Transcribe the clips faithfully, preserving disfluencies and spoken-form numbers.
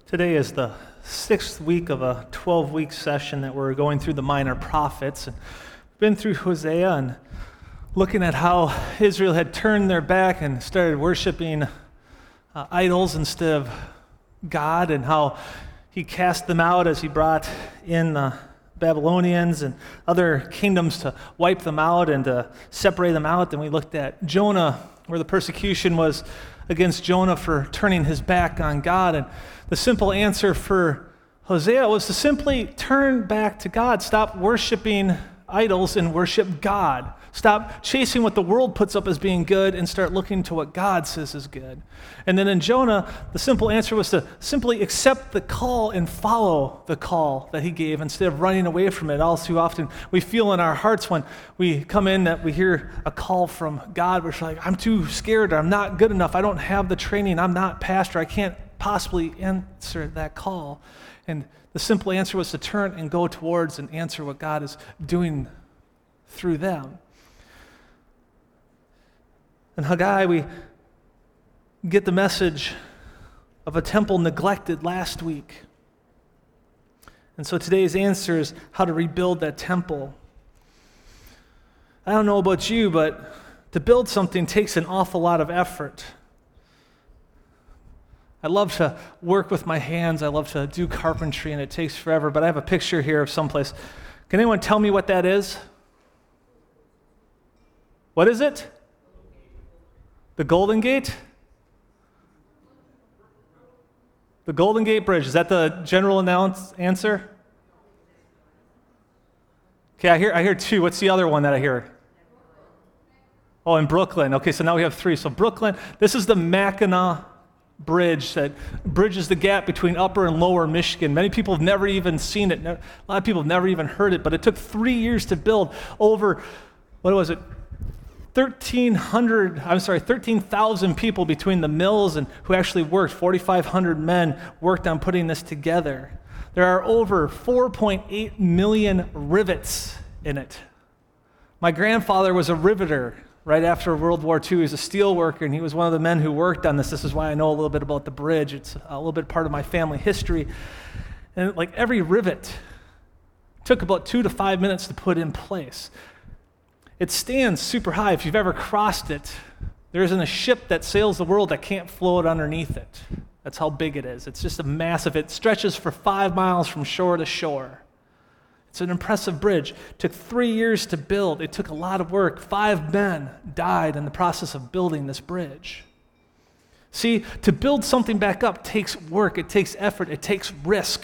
Today is the sixth week of a twelve-week session that we're going through the minor prophets. And we've been through Hosea and looking at how Israel had turned their back and started worshiping uh, idols instead of God, and how he cast them out as he brought in the Babylonians and other kingdoms to wipe them out and to separate them out. Then we looked at Jonah, where the persecution was against Jonah for turning his back on God. And the simple answer for Hosea was to simply turn back to God. Stop worshiping idols and worship God. Stop chasing what the world puts up as being good and start looking to what God says is good. And then in Jonah, the simple answer was to simply accept the call and follow the call that he gave instead of running away from it. All too often we feel in our hearts when we come in that we hear a call from God, we're like, I'm too scared, or I'm not good enough, I don't have the training, I'm not pastor, I can't possibly answer that call. And the simple answer was to turn and go towards and answer what God is doing through them. In Haggai, we get the message of a temple neglected last week. And so today's answer is how to rebuild that temple. I don't know about you, but to build something takes an awful lot of effort. I love to work with my hands. I love to do carpentry, and it takes forever. But I have a picture here of someplace. Can anyone tell me what that is? What is it? The Golden Gate? The Golden Gate Bridge. Is that the general announce answer? Okay, I hear I hear two. What's the other one that I hear? Oh, in Brooklyn. Okay, so now we have three. So Brooklyn, this is the Mackinac Bridge that bridges the gap between upper and lower Michigan. Many people have never even seen it. A lot of people have never even heard it, but it took three years to build. Over, what was it? thirteen hundred, I'm sorry, thirteen thousand people between the mills and who actually worked. forty-five hundred men worked on putting this together. There are over four point eight million rivets in it. My grandfather was a riveter right after World War Two. He was a steel worker, and he was one of the men who worked on this. This is why I know a little bit about the bridge. It's a little bit part of my family history. And like every rivet took about two to five minutes to put in place. It stands super high. If you've ever crossed it, there isn't a ship that sails the world that can't float underneath it. That's how big it is. It's just a massive, it stretches for five miles from shore to shore. It's an impressive bridge. It took three years to build. It took a lot of work. Five men died in the process of building this bridge. See, to build something back up takes work. It takes effort. It takes risk.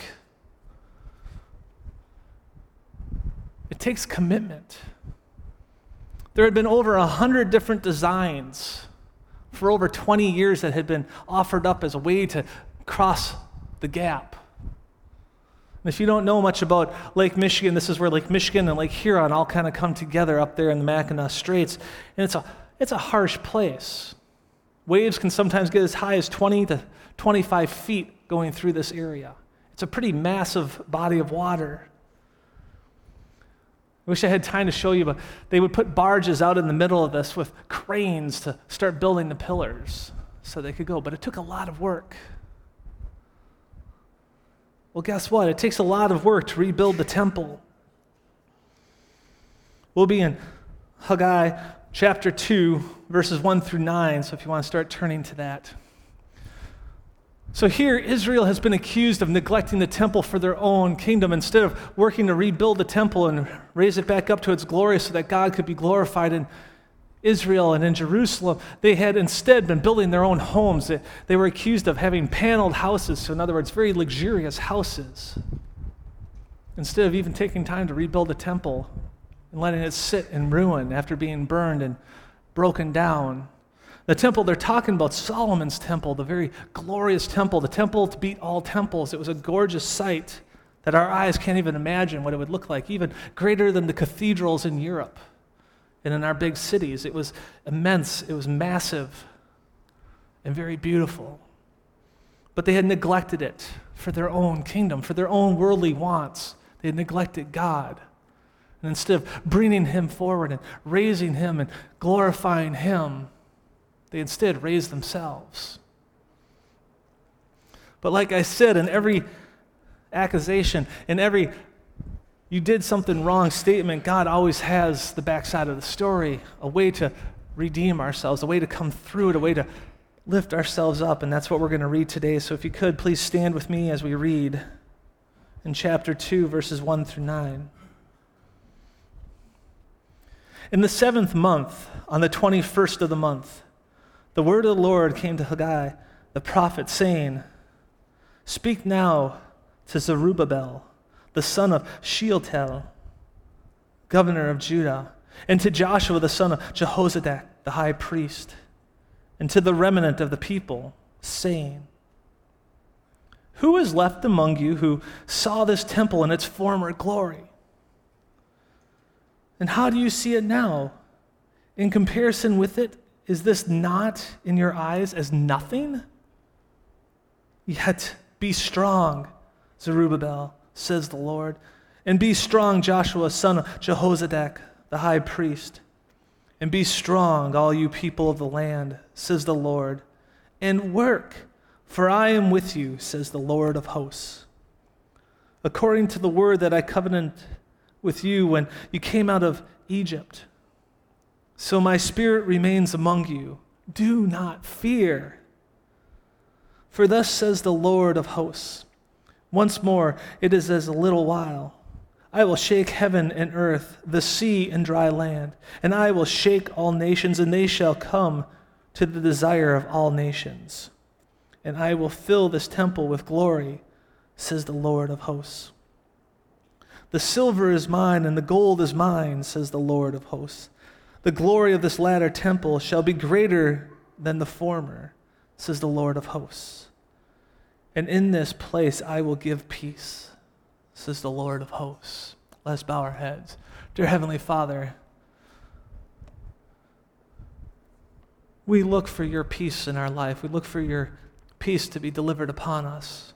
It takes commitment. There had been over a hundred different designs for over twenty years that had been offered up as a way to cross the gap. And if you don't know much about Lake Michigan, this is where Lake Michigan and Lake Huron all kind of come together up there in the Mackinac Straits. And it's a it's a harsh place. Waves can sometimes get as high as twenty to twenty-five feet going through this area. It's a pretty massive body of water. I wish I had time to show you, but they would put barges out in the middle of this with cranes to start building the pillars so they could go. But it took a lot of work. Well, guess what? It takes a lot of work to rebuild the temple. We'll be in Haggai chapter two, verses one through nine, so if you want to start turning to that. So here, Israel has been accused of neglecting the temple for their own kingdom. Instead of working to rebuild the temple and raise it back up to its glory so that God could be glorified in Israel and in Jerusalem, they had instead been building their own homes. They, they were accused of having paneled houses, so in other words, very luxurious houses, instead of even taking time to rebuild the temple and letting it sit in ruin after being burned and broken down. The temple they're talking about, Solomon's temple, the very glorious temple, the temple to beat all temples. It was a gorgeous sight that our eyes can't even imagine what it would look like, even greater than the cathedrals in Europe and in our big cities. It was immense, it was massive, and very beautiful. But they had neglected it for their own kingdom, for their own worldly wants. They had neglected God. And instead of bringing him forward and raising him and glorifying him, they instead raised themselves. But like I said, in every accusation, in every you did something wrong statement, God always has the backside of the story, a way to redeem ourselves, a way to come through it, a way to lift ourselves up, and that's what we're going to read today. So if you could, please stand with me as we read in chapter two, verses one through nine. In the seventh month, on the twenty-first of the month, the word of the Lord came to Haggai, the prophet, saying, "Speak now to Zerubbabel, the son of Shealtiel, governor of Judah, and to Joshua, the son of Jehozadak, the high priest, and to the remnant of the people, saying, Who is left among you who saw this temple in its former glory? And how do you see it now? In comparison with it, is this not in your eyes as nothing? Yet be strong, Zerubbabel, says the Lord, and be strong, Joshua, son of Jehozadak, the high priest, and be strong, all you people of the land, says the Lord, and work, for I am with you, says the Lord of hosts. According to the word that I covenanted with you when you came out of Egypt, so my spirit remains among you. Do not fear. For thus says the Lord of hosts, once more it is as a little while. I will shake heaven and earth, the sea and dry land, and I will shake all nations, and they shall come to the desire of all nations. And I will fill this temple with glory, says the Lord of hosts. The silver is mine, and the gold is mine, says the Lord of hosts. The glory of this latter temple shall be greater than the former, says the Lord of hosts. And in this place I will give peace, says the Lord of hosts. Let's bow our heads. Dear Heavenly Father, we look for your peace in our life. We look for your peace to be delivered upon us.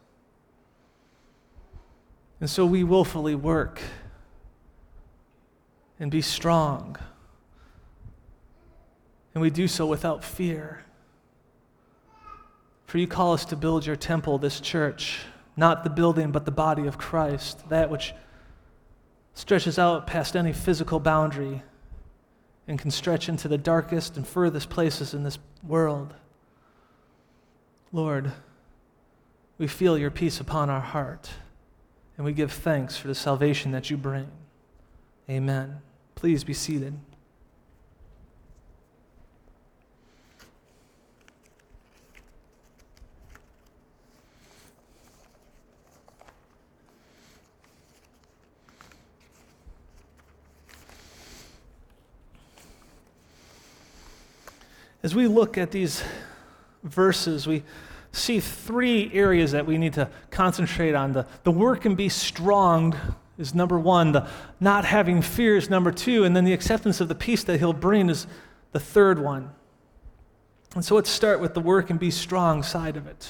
And so we willfully work and be strong. And we do so without fear. For you call us to build your temple, this church, not the building, but the body of Christ, that which stretches out past any physical boundary and can stretch into the darkest and furthest places in this world. Lord, we feel your peace upon our heart, and we give thanks for the salvation that you bring. Amen. Please be seated. As we look at these verses, we see three areas that we need to concentrate on. The, the work and be strong is number one. The not having fear is number two. And then the acceptance of the peace that he'll bring is the third one. And so let's start with the work and be strong side of it.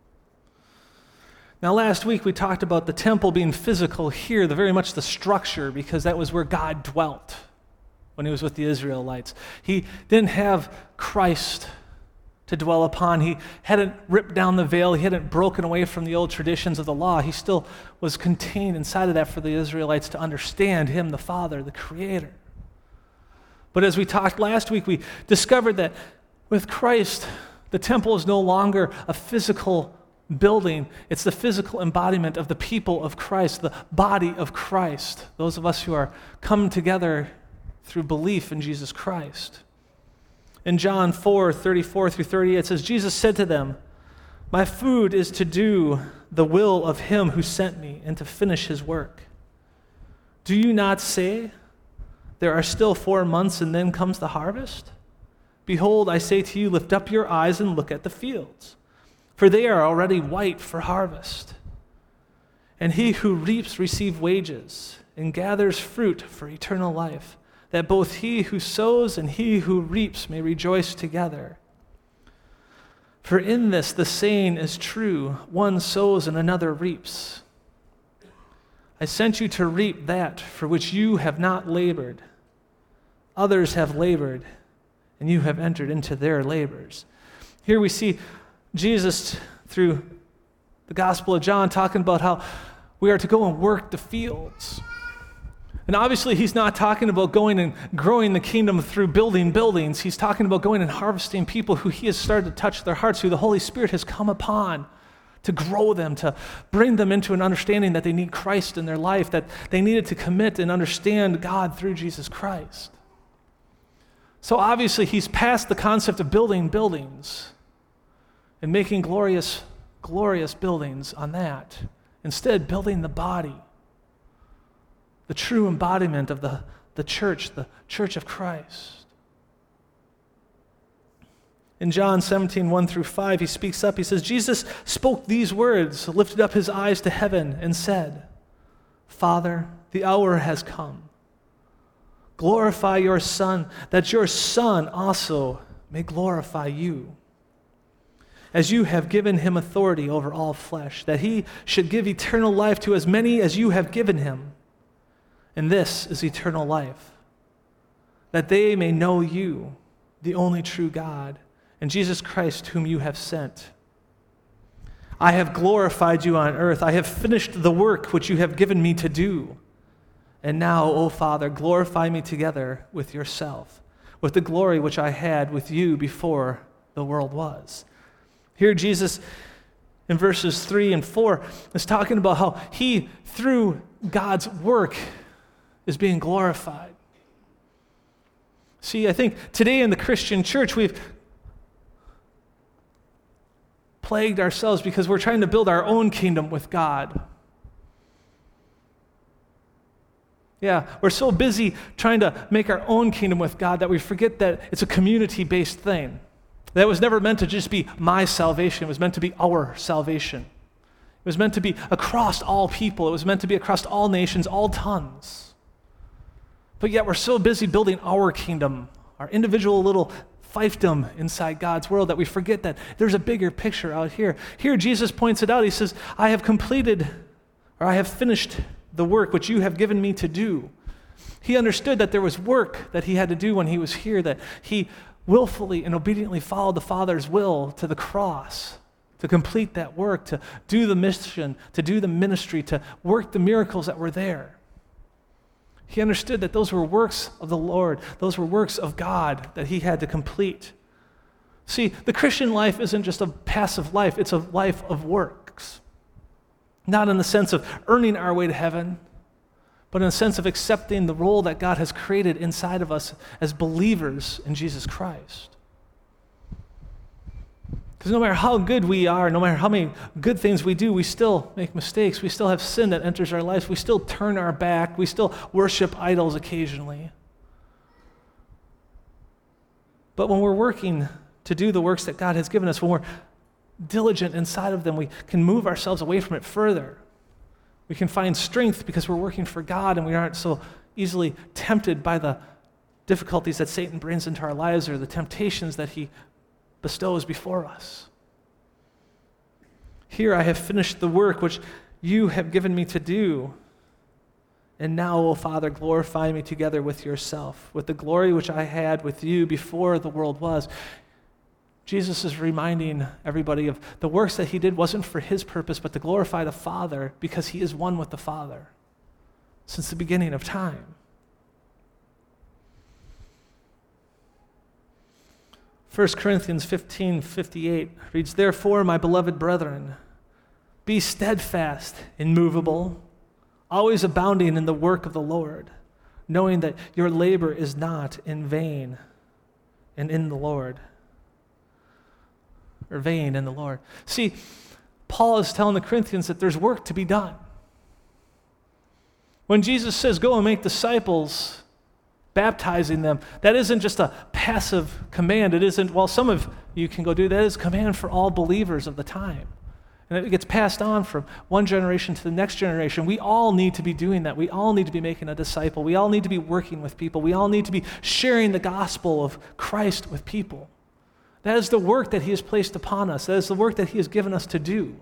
Now, last week we talked about the temple being physical here, the very much the structure, because that was where God dwelt when he was with the Israelites. He didn't have Christ to dwell upon. He hadn't ripped down the veil. He hadn't broken away from the old traditions of the law. He still was contained inside of that for the Israelites to understand him, the Father, the Creator. But as we talked last week, we discovered that with Christ, the temple is no longer a physical building. It's the physical embodiment of the people of Christ, the body of Christ, those of us who are come together through belief in Jesus Christ. In John four, thirty-four through thirty-eight, it says, Jesus said to them, My food is to do the will of him who sent me and to finish his work. Do you not say, there are still four months and then comes the harvest? Behold, I say to you, lift up your eyes and look at the fields, for they are already white for harvest. And he who reaps receives wages and gathers fruit for eternal life, that both he who sows and he who reaps may rejoice together. For in this the saying is true, one sows and another reaps. I sent you to reap that for which you have not labored. Others have labored, and you have entered into their labors. Here we see Jesus, through the Gospel of John, talking about how we are to go and work the fields. And obviously, he's not talking about going and growing the kingdom through building buildings. He's talking about going and harvesting people who he has started to touch their hearts, who the Holy Spirit has come upon to grow them, to bring them into an understanding that they need Christ in their life, that they needed to commit and understand God through Jesus Christ. So obviously, he's past the concept of building buildings and making glorious, glorious buildings on that. Instead, building the body, the true embodiment of the, the church, the church of Christ. In John seventeen, one through five, he speaks up. He says, Jesus spoke these words, lifted up his eyes to heaven, and said, Father, the hour has come. Glorify your Son, that your Son also may glorify you. As you have given him authority over all flesh, that he should give eternal life to as many as you have given him. And this is eternal life, that they may know you, the only true God, and Jesus Christ whom you have sent. I have glorified you on earth. I have finished the work which you have given me to do. And now, O Father, glorify me together with yourself, with the glory which I had with you before the world was. Here Jesus, in verses three and four, is talking about how he, through God's work, is being glorified. See, I think today in the Christian church, we've plagued ourselves because we're trying to build our own kingdom with God. Yeah, we're so busy trying to make our own kingdom with God that we forget that it's a community-based thing. That was never meant to just be my salvation. It was meant to be our salvation. It was meant to be across all people. It was meant to be across all nations, all tongues. But yet we're so busy building our kingdom, our individual little fiefdom inside God's world, that we forget that there's a bigger picture out here. Here Jesus points it out. He says, I have completed, or I have finished the work which you have given me to do. He understood that there was work that he had to do when he was here, that he willfully and obediently followed the Father's will to the cross, to complete that work, to do the mission, to do the ministry, to work the miracles that were there. He understood that those were works of the Lord. Those were works of God that he had to complete. See, the Christian life isn't just a passive life. It's a life of works. Not in the sense of earning our way to heaven, but in a sense of accepting the role that God has created inside of us as believers in Jesus Christ. Because no matter how good we are, no matter how many good things we do, we still make mistakes. We still have sin that enters our lives. We still turn our back. We still worship idols occasionally. But when we're working to do the works that God has given us, when we're diligent inside of them, we can move ourselves away from it further. We can find strength because we're working for God and we aren't so easily tempted by the difficulties that Satan brings into our lives or the temptations that he bestows before us. Here I have finished the work which you have given me to do. And now, O Father, glorify me together with yourself, with the glory which I had with you before the world was. Jesus is reminding everybody of the works that he did wasn't for his purpose, but to glorify the Father, because he is one with the Father since the beginning of time. First Corinthians fifteen fifty-eight reads, Therefore, my beloved brethren, be steadfast, immovable, always abounding in the work of the Lord, knowing that your labor is not in vain and in the Lord. Or vain in the Lord. See, Paul is telling the Corinthians that there's work to be done. When Jesus says, go and make disciples, baptizing them, that isn't just a passive command. It isn't, well, some of you can go do that. It is a command for all believers of the time. And it gets passed on from one generation to the next generation. We all need to be doing that. We all need to be making a disciple. We all need to be working with people. We all need to be sharing the gospel of Christ with people. That is the work that he has placed upon us. That is the work that he has given us to do.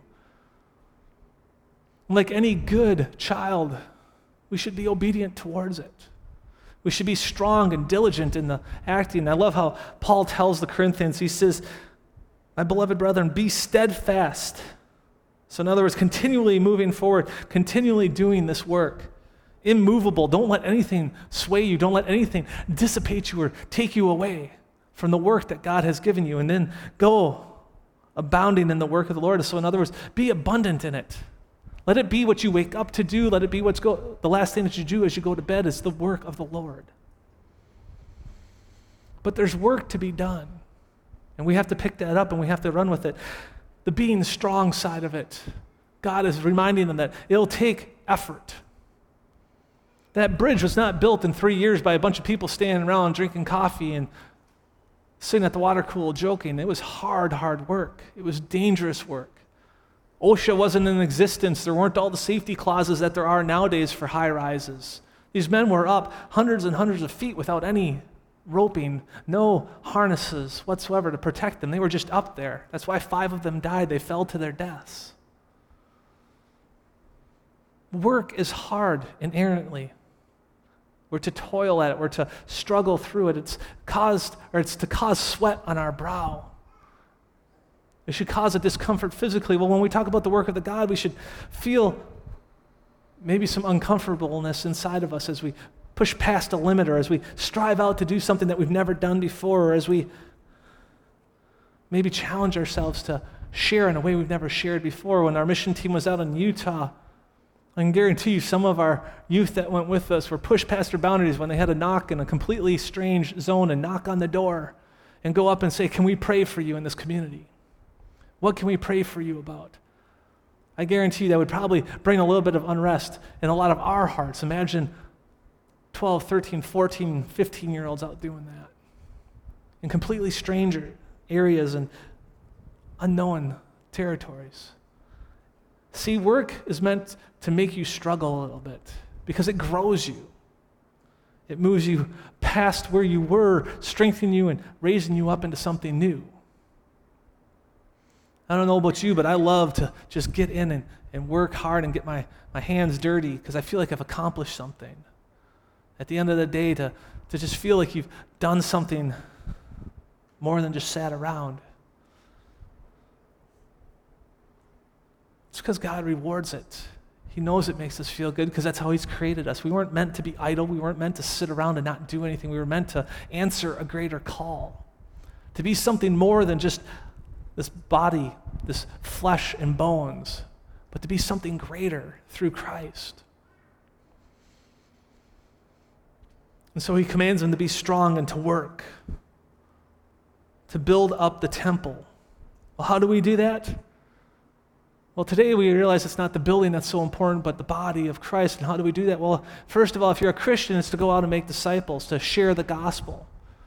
Like any good child, we should be obedient towards it. We should be strong and diligent in the acting. I love how Paul tells the Corinthians, he says, my beloved brethren, be steadfast, So in other words, continually moving forward, continually doing this work. Immovable. Don't let anything sway you. Don't let anything dissipate you or take you away from the work that God has given you. And then go abounding in the work of the Lord. So in other words, be abundant in it. Let it be what you wake up to do. Let it be what's go, the last thing that you do as you go to bed is the work of the Lord. But there's work to be done. And we have to pick that up and we have to run with it. The being strong side of it. God is reminding them that it'll take effort. That bridge was not built in three years by a bunch of people standing around drinking coffee and sitting at the water cooler joking. It was hard, hard work. It was dangerous work. OSHA wasn't in existence. There weren't all the safety clauses that there are nowadays for high rises. These men were up hundreds and hundreds of feet without any roping, no harnesses whatsoever to protect them. They were just up there. That's why five of them died. They fell to their deaths. Work is hard inherently. We're to toil at it. We're to struggle through it. It's caused, or it's to cause sweat on our brow. It should cause a discomfort physically. Well, when we talk about the work of the God, we should feel maybe some uncomfortableness inside of us as we push past a limit, or as we strive out to do something that we've never done before, or as we maybe challenge ourselves to share in a way we've never shared before. When our mission team was out in Utah, I can guarantee you some of our youth that went with us were pushed past their boundaries when they had to knock in a completely strange zone and knock on the door and go up and say, can we pray for you in this community? What can we pray for you about? I guarantee you that would probably bring a little bit of unrest in a lot of our hearts. Imagine twelve, thirteen, fourteen, fifteen-year-olds out doing that in completely strange areas and unknown territories. See, work is meant to make you struggle a little bit because it grows you. It moves you past where you were, strengthening you and raising you up into something new. I don't know about you, but I love to just get in and, and work hard and get my, my hands dirty because I feel like I've accomplished something. At the end of the day, to, to just feel like you've done something more than just sat around. It's because God rewards it. He knows it makes us feel good because that's how He's created us. We weren't meant to be idle. We weren't meant to sit around and not do anything. We were meant to answer a greater call, to be something more than just this body, this flesh and bones, but to be something greater through Christ. And so He commands them to be strong and to work, to build up the temple. Well, how do we do that? Well, today we realize it's not the building that's so important, but the body of Christ. And how do we do that? Well, first of all, if you're a Christian, it's to go out and make disciples, to share the gospel,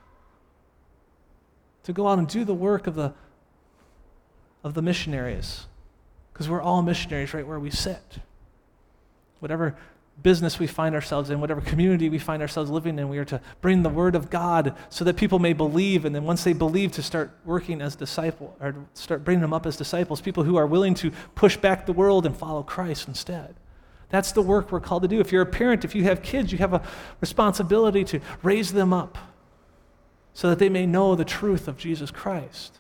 to go out and do the work of the of the missionaries, because we're all missionaries right where we sit. Whatever business we find ourselves in, whatever community we find ourselves living in, we are to bring the word of God so that people may believe, and then once they believe, to start working as disciples, or start bringing them up as disciples, people who are willing to push back the world and follow Christ instead. That's the work we're called to do. If you're a parent, if you have kids, you have a responsibility to raise them up so that they may know the truth of Jesus Christ.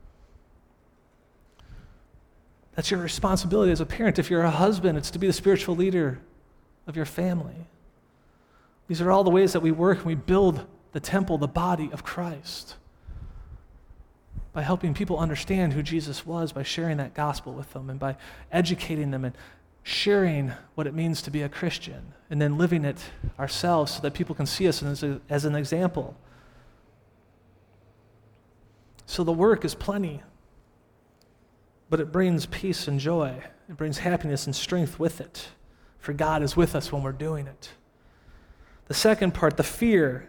That's your responsibility as a parent. If you're a husband, it's to be the spiritual leader of your family. These are all the ways that we work and we build the temple, the body of Christ, by helping people understand who Jesus was, by sharing that gospel with them, and by educating them and sharing what it means to be a Christian, and then living it ourselves so that people can see us as, a, as an example. So the work is plenty, but it brings peace and joy. It brings happiness and strength with it, for God is with us when we're doing it. The second part, the fear.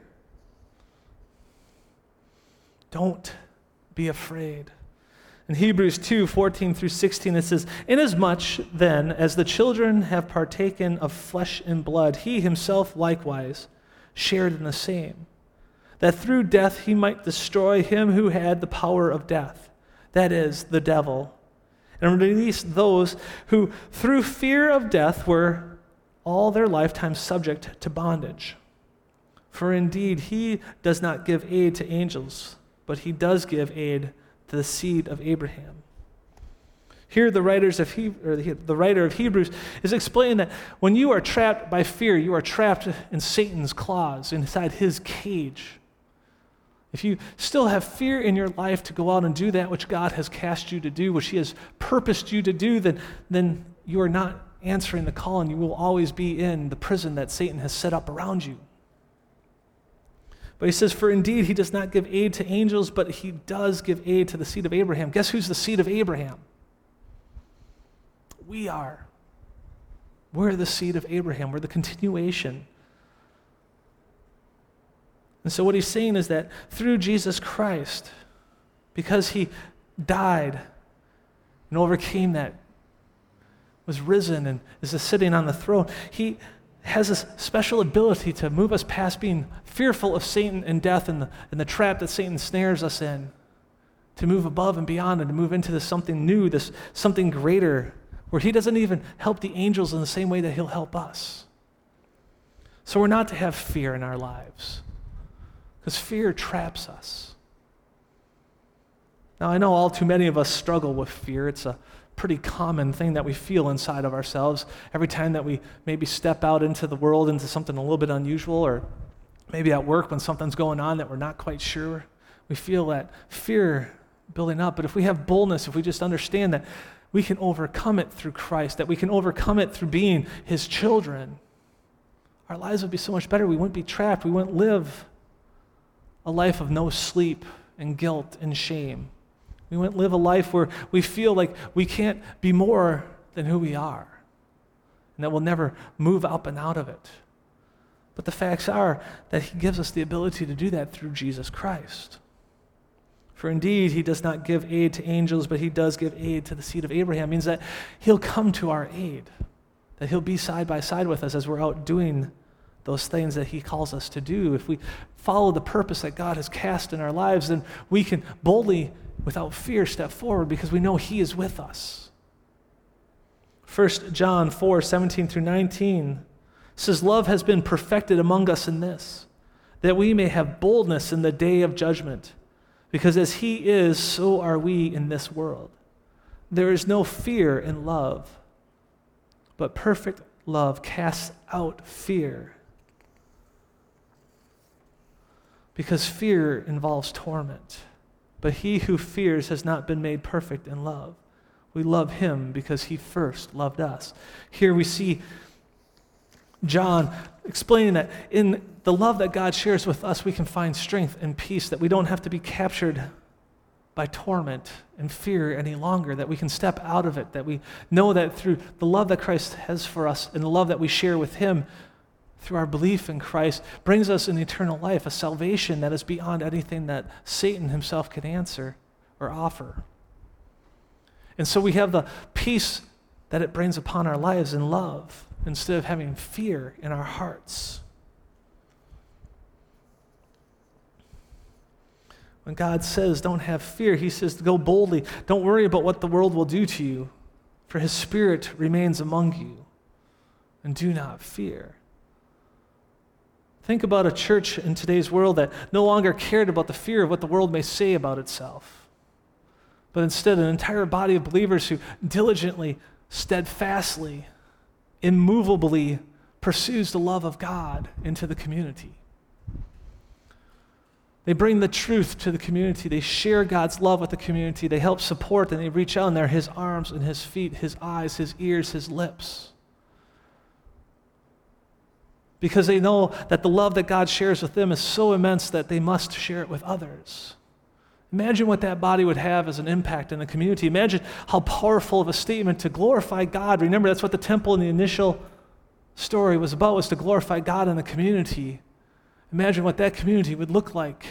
Don't be afraid. In Hebrews two, fourteen through sixteen, it says, "Inasmuch then as the children have partaken of flesh and blood, he himself likewise shared in the same, that through death he might destroy him who had the power of death, that is, the devil, and release those who through fear of death were all their lifetime subject to bondage. For indeed he does not give aid to angels, but he does give aid to the seed of Abraham." Here, the writers of he, or the, the writer of Hebrews is explaining that when you are trapped by fear, you are trapped in Satan's claws, inside his cage. If you still have fear in your life to go out and do that which God has cast you to do, which he has purposed you to do, then, then you are not answering the call, and you will always be in the prison that Satan has set up around you. But he says, for indeed he does not give aid to angels, but he does give aid to the seed of Abraham. Guess who's the seed of Abraham? We are. We're the seed of Abraham. We're the continuation. And so what he's saying is that through Jesus Christ, because he died and overcame that, was risen and is sitting on the throne, he has this special ability to move us past being fearful of Satan and death and the, and the trap that Satan snares us in, to move above and beyond and to move into this something new, this something greater, where he doesn't even help the angels in the same way that he'll help us. So we're not to have fear in our lives, because fear traps us. Now, I know all too many of us struggle with fear. It's a pretty common thing that we feel inside of ourselves every time that we maybe step out into the world, into something a little bit unusual, or maybe at work when something's going on that we're not quite sure. We feel that fear building up. But if we have boldness, if we just understand that we can overcome it through Christ, that we can overcome it through being his children, our lives would be so much better. We wouldn't be trapped. We wouldn't live a life of no sleep and guilt and shame. We wouldn't live a life where we feel like we can't be more than who we are, and that we'll never move up and out of it. But the facts are that he gives us the ability to do that through Jesus Christ. For indeed, he does not give aid to angels, but he does give aid to the seed of Abraham. It means that he'll come to our aid, that he'll be side by side with us as we're out doing those things that he calls us to do. If we follow the purpose that God has cast in our lives, then we can boldly, without fear, step forward because we know he is with us. First John four, seventeen through nineteen says, love has been perfected among us in this, that we may have boldness in the day of judgment. Because as he is, so are we in this world. There is no fear in love, but perfect love casts out fear. Because fear involves torment. But he who fears has not been made perfect in love. We love him because he first loved us. Here we see John explaining that in the love that God shares with us, we can find strength and peace, that we don't have to be captured by torment and fear any longer, that we can step out of it, that we know that through the love that Christ has for us and the love that we share with him through our belief in Christ brings us an eternal life, a salvation that is beyond anything that Satan himself can answer or offer. And so we have the peace that it brings upon our lives in love, instead of having fear in our hearts. When God says, don't have fear, he says to go boldly. Don't worry about what the world will do to you, for his spirit remains among you. And do not fear. Think about a church in today's world that no longer cared about the fear of what the world may say about itself, but instead an entire body of believers who diligently, steadfastly, immovably pursues the love of God into the community. They bring the truth to the community. They share God's love with the community. They help support, and they reach out, and they're his arms and his feet, his eyes, his ears, his lips. Because they know that the love that God shares with them is so immense that they must share it with others. Imagine what that body would have as an impact in the community. Imagine how powerful of a statement to glorify God. Remember, that's what the temple in the initial story was about, was to glorify God in the community. Imagine what that community would look like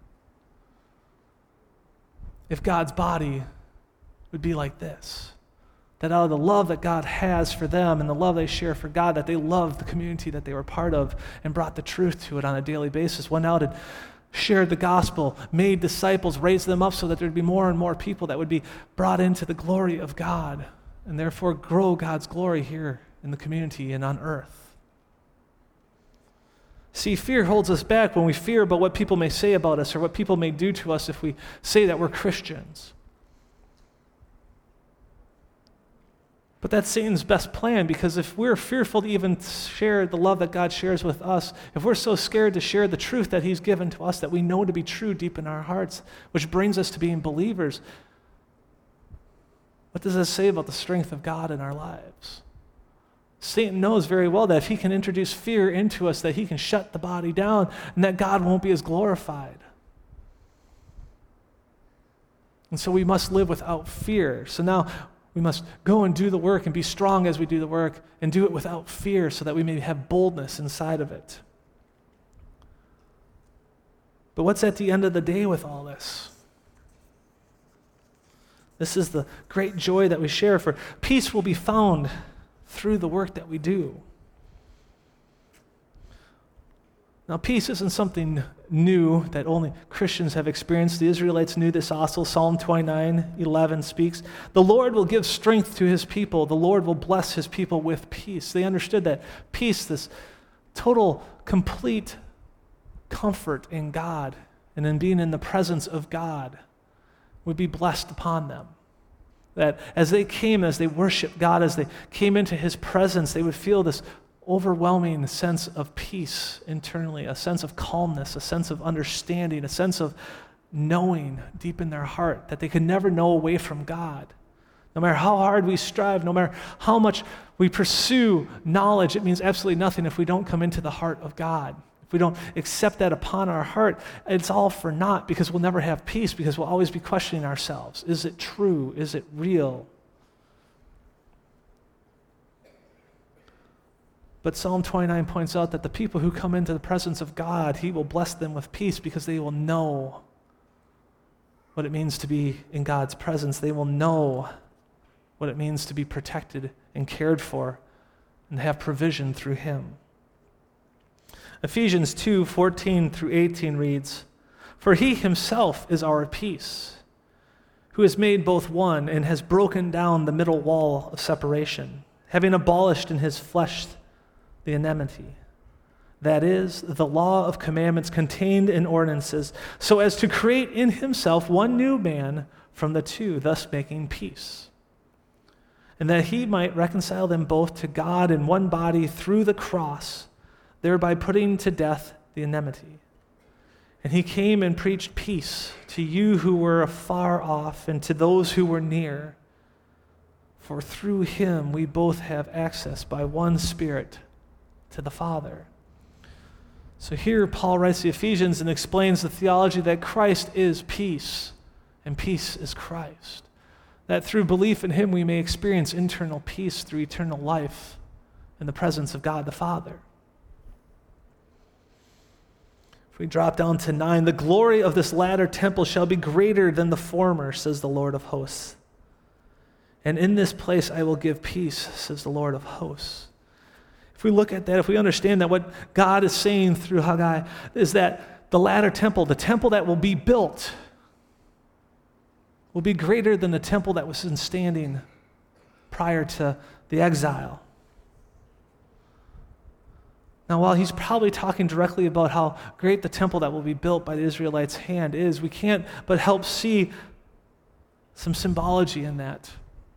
if God's body would be like this. That out of the love that God has for them and the love they share for God, that they loved the community that they were part of and brought the truth to it on a daily basis, went out and shared the gospel, made disciples, raised them up so that there'd be more and more people that would be brought into the glory of God and therefore grow God's glory here in the community and on earth. See, fear holds us back when we fear about what people may say about us or what people may do to us if we say that we're Christians. But that's Satan's best plan, because if we're fearful to even share the love that God shares with us, if we're so scared to share the truth that he's given to us that we know to be true deep in our hearts, which brings us to being believers, what does that say about the strength of God in our lives? Satan knows very well that if he can introduce fear into us, that he can shut the body down and that God won't be as glorified. And so we must live without fear. So now we must go and do the work and be strong as we do the work and do it without fear so that we may have boldness inside of it. But what's at the end of the day with all this? This is the great joy that we share, for peace will be found through the work that we do. Now, peace isn't something new that only Christians have experienced. The Israelites knew this also. Psalm twenty-nine eleven speaks, "The Lord will give strength to his people. The Lord will bless his people with peace." They understood that peace, this total, complete comfort in God and in being in the presence of God, would be blessed upon them. That as they came, as they worshiped God, as they came into his presence, they would feel this overwhelming sense of peace internally, a sense of calmness, a sense of understanding, a sense of knowing deep in their heart that they could never know away from God. No matter how hard we strive, no matter how much we pursue knowledge, it means absolutely nothing if we don't come into the heart of God. If we don't accept that upon our heart, it's all for naught, because we'll never have peace, because we'll always be questioning ourselves. Is it true? Is it real? But Psalm twenty-nine points out that the people who come into the presence of God, he will bless them with peace because they will know what it means to be in God's presence. They will know what it means to be protected and cared for and have provision through him. Ephesians two fourteen through eighteen reads, "For he himself is our peace, who has made both one and has broken down the middle wall of separation, having abolished in his flesh the enmity, that is, the law of commandments contained in ordinances, so as to create in himself one new man from the two, thus making peace. And that he might reconcile them both to God in one body through the cross, thereby putting to death the enmity. And he came and preached peace to you who were afar off and to those who were near. For through him we both have access by one Spirit to the Father." So here Paul writes the Ephesians and explains the theology that Christ is peace, and peace is Christ. That through belief in him we may experience internal peace through eternal life in the presence of God the Father. If we drop down to nine, "The glory of this latter temple shall be greater than the former, says the Lord of hosts. And in this place I will give peace, says the Lord of hosts." If we look at that, if we understand that what God is saying through Haggai is that the latter temple, the temple that will be built, will be greater than the temple that was in standing prior to the exile. Now, while he's probably talking directly about how great the temple that will be built by the Israelites' hand is, we can't but help see some symbology in that.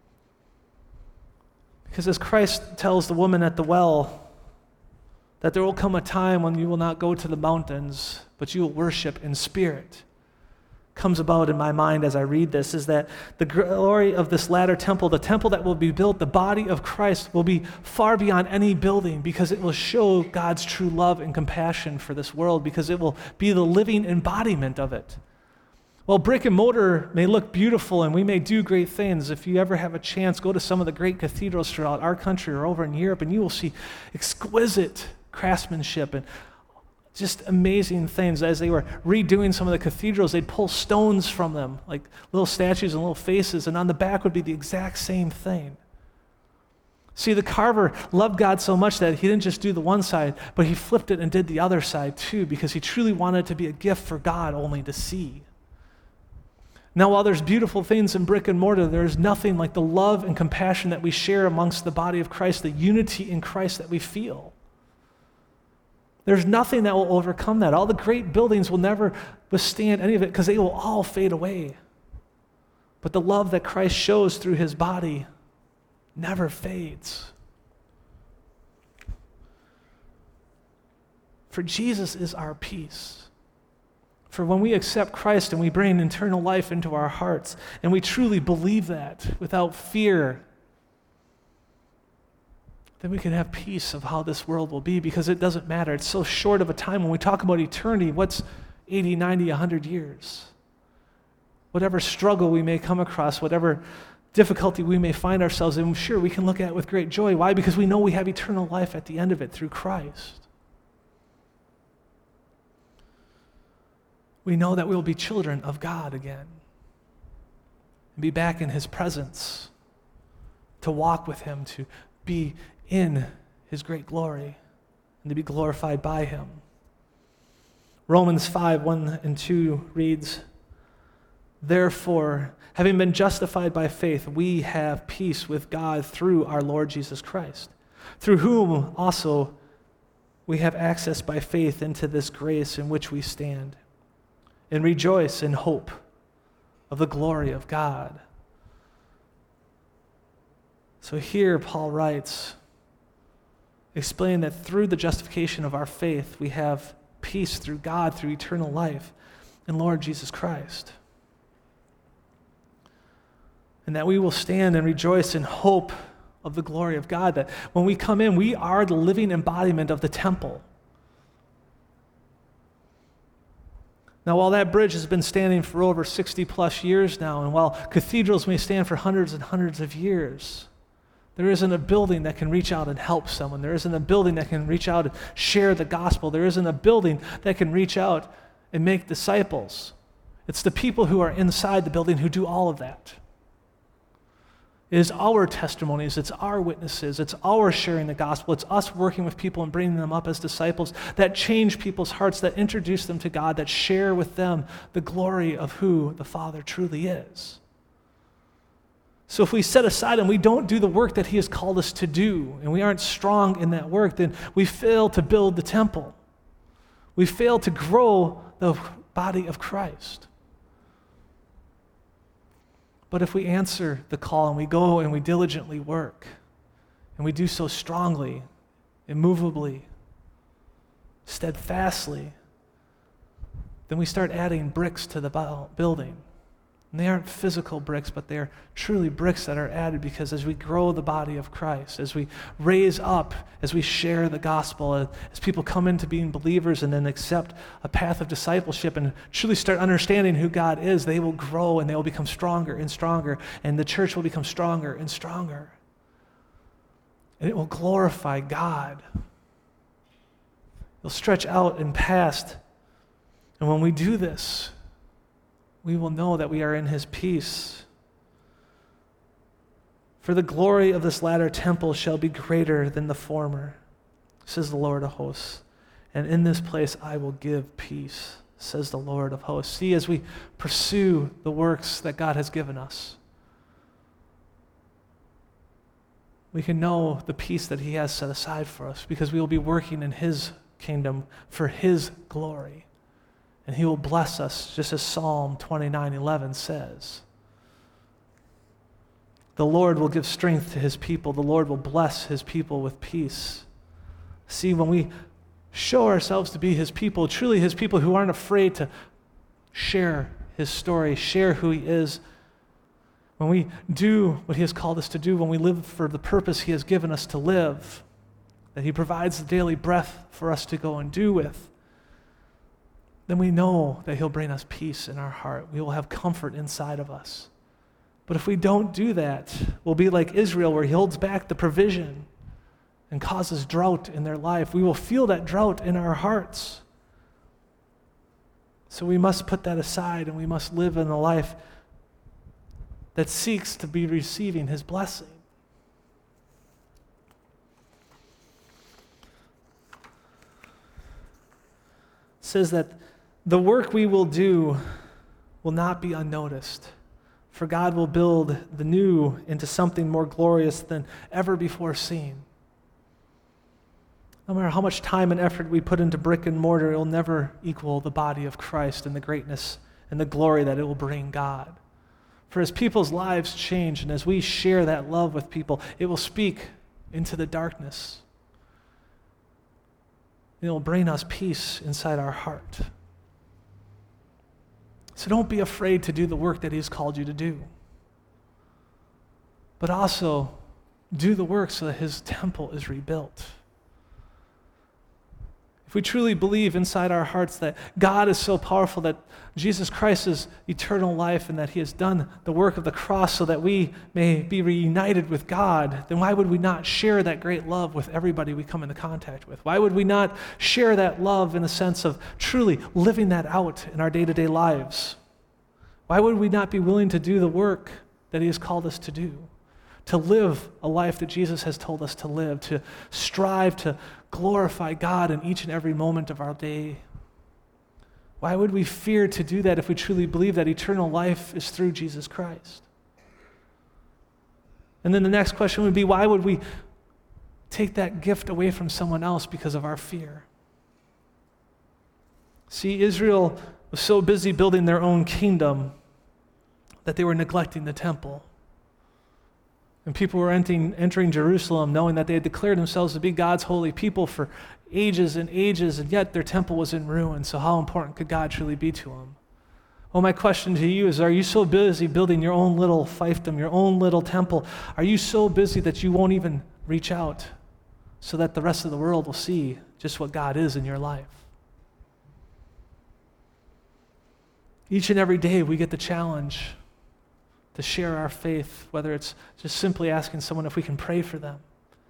Because as Christ tells the woman at the well that there will come a time when you will not go to the mountains, but you will worship in spirit, comes about in my mind as I read this is that the glory of this latter temple, the temple that will be built, the body of Christ, will be far beyond any building, because it will show God's true love and compassion for this world, because it will be the living embodiment of it. Well, brick and mortar may look beautiful and we may do great things. If you ever have a chance, go to some of the great cathedrals throughout our country or over in Europe, and you will see exquisite craftsmanship and just amazing things. As they were redoing some of the cathedrals, they'd pull stones from them, like little statues and little faces, and on the back would be the exact same thing. See, the carver loved God so much that he didn't just do the one side, but he flipped it and did the other side too, because he truly wanted it to be a gift for God only to see. Now, while there's beautiful things in brick and mortar, there is nothing like the love and compassion that we share amongst the body of Christ, the unity in Christ that we feel. There's nothing that will overcome that. All the great buildings will never withstand any of it, because they will all fade away. But the love that Christ shows through his body never fades. For Jesus is our peace. For when we accept Christ and we bring eternal life into our hearts, and we truly believe that without fear, then we can have peace of how this world will be, because it doesn't matter. It's so short of a time. When we talk about eternity, what's eighty, ninety, one hundred years? Whatever struggle we may come across, whatever difficulty we may find ourselves in, sure, we can look at it with great joy. Why? Because we know we have eternal life at the end of it through Christ. We know that we will be children of God again and be back in his presence, to walk with him, to be in his great glory, and to be glorified by him. Romans five, one and two reads, "Therefore, having been justified by faith, we have peace with God through our Lord Jesus Christ, through whom also we have access by faith into this grace in which we stand, and rejoice in hope of the glory of God." So here Paul writes, explaining that through the justification of our faith, we have peace through God, through eternal life in Lord Jesus Christ. And that we will stand and rejoice in hope of the glory of God, that when we come in, we are the living embodiment of the temple. Now, while that bridge has been standing for over sixty plus years now, and while cathedrals may stand for hundreds and hundreds of years, there isn't a building that can reach out and help someone. There isn't a building that can reach out and share the gospel. There isn't a building that can reach out and make disciples. It's the people who are inside the building who do all of that. It is our testimonies, it's our witnesses, it's our sharing the gospel, it's us working with people and bringing them up as disciples that change people's hearts, that introduce them to God, that share with them the glory of who the Father truly is. So if we set aside and we don't do the work that he has called us to do, and we aren't strong in that work, then we fail to build the temple. We fail to grow the body of Christ. But if we answer the call and we go and we diligently work, and we do so strongly, immovably, steadfastly, then we start adding bricks to the building. And they aren't physical bricks, but they're truly bricks that are added because as we grow the body of Christ, as we raise up, as we share the gospel, as people come into being believers and then accept a path of discipleship and truly start understanding who God is, they will grow and they will become stronger and stronger, and the church will become stronger and stronger. And it will glorify God. It'll stretch out and past. And when we do this, we will know that we are in his peace. For the glory of this latter temple shall be greater than the former, says the Lord of hosts. And in this place I will give peace, says the Lord of hosts. See, as we pursue the works that God has given us, we can know the peace that he has set aside for us because we will be working in his kingdom for his glory. And he will bless us, just as Psalm twenty-nine eleven says. The Lord will give strength to his people. The Lord will bless his people with peace. See, when we show ourselves to be his people, truly his people who aren't afraid to share his story, share who he is, when we do what he has called us to do, when we live for the purpose he has given us to live, that he provides the daily breath for us to go and do with, then we know that he'll bring us peace in our heart. We will have comfort inside of us. But if we don't do that, we'll be like Israel, where he holds back the provision and causes drought in their life. We will feel that drought in our hearts. So we must put that aside, and we must live in a life that seeks to be receiving his blessing. It says that the work we will do will not be unnoticed, for God will build the new into something more glorious than ever before seen. No matter how much time and effort we put into brick and mortar, it will never equal the body of Christ and the greatness and the glory that it will bring God. For as people's lives change and as we share that love with people, it will speak into the darkness. It will bring us peace inside our heart. So don't be afraid to do the work that He's called you to do. But also do the work so that His temple is rebuilt. If we truly believe inside our hearts that God is so powerful, that Jesus Christ is eternal life, and that He has done the work of the cross so that we may be reunited with God, then why would we not share that great love with everybody we come into contact with? Why would we not share that love in the sense of truly living that out in our day-to-day lives? Why would we not be willing to do the work that He has called us to do? To live a life that Jesus has told us to live, to strive to glorify God in each and every moment of our day. Why would we fear to do that if we truly believe that eternal life is through Jesus Christ? And then the next question would be, why would we take that gift away from someone else because of our fear? See, Israel was so busy building their own kingdom that they were neglecting the temple. And people were entering, entering Jerusalem knowing that they had declared themselves to be God's holy people for ages and ages, and yet their temple was in ruin. So how important could God truly be to them? Well, my question to you is, are you so busy building your own little fiefdom, your own little temple? Are you so busy that you won't even reach out so that the rest of the world will see just what God is in your life? Each and every day we get the challenge to share our faith, whether it's just simply asking someone if we can pray for them,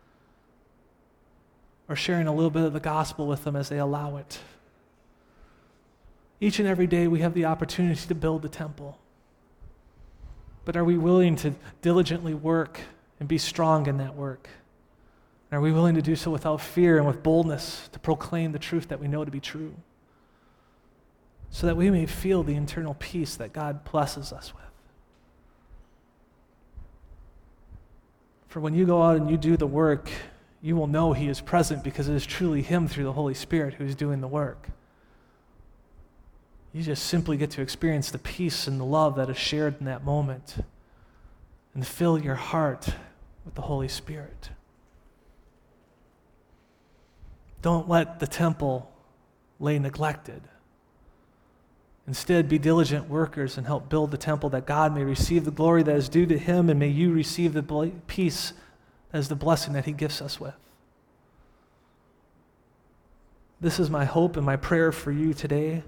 or sharing a little bit of the gospel with them as they allow it. Each and every day we have the opportunity to build the temple. But are we willing to diligently work and be strong in that work? And are we willing to do so without fear and with boldness to proclaim the truth that we know to be true, so that we may feel the internal peace that God blesses us with? For when you go out and you do the work, you will know He is present because it is truly Him through the Holy Spirit who is doing the work. You just simply get to experience the peace and the love that is shared in that moment and fill your heart with the Holy Spirit. Don't let the temple lay neglected. Instead, be diligent workers and help build the temple that God may receive the glory that is due to Him, and may you receive the peace that is the blessing that He gifts us with. This is my hope and my prayer for you today,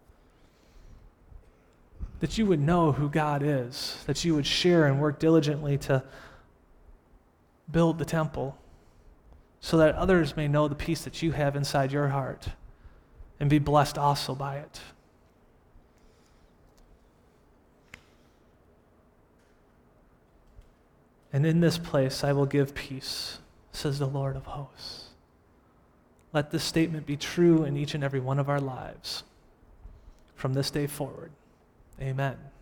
that you would know who God is, that you would share and work diligently to build the temple so that others may know the peace that you have inside your heart and be blessed also by it. And in this place I will give peace, says the Lord of hosts. Let this statement be true in each and every one of our lives from this day forward. Amen.